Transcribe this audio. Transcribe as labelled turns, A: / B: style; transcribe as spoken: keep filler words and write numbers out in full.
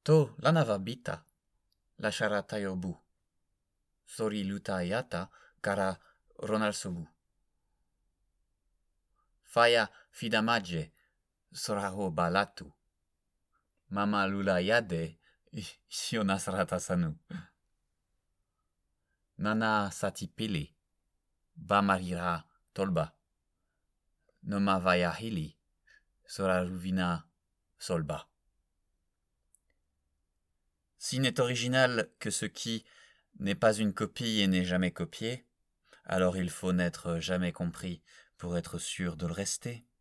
A: To lanavabita, lasharatayobu, sori lutayata kara ronalsobu. Faya fidamaje, soraho balatu, mama lulayade, sionasratasanu. Nana satipili, bamarira tolba, noma vayahili, soraruvina solba. S'il n'est original que ce qui n'est pas une copie et n'est jamais copié, alors il faut n'être jamais compris pour être sûr de le rester.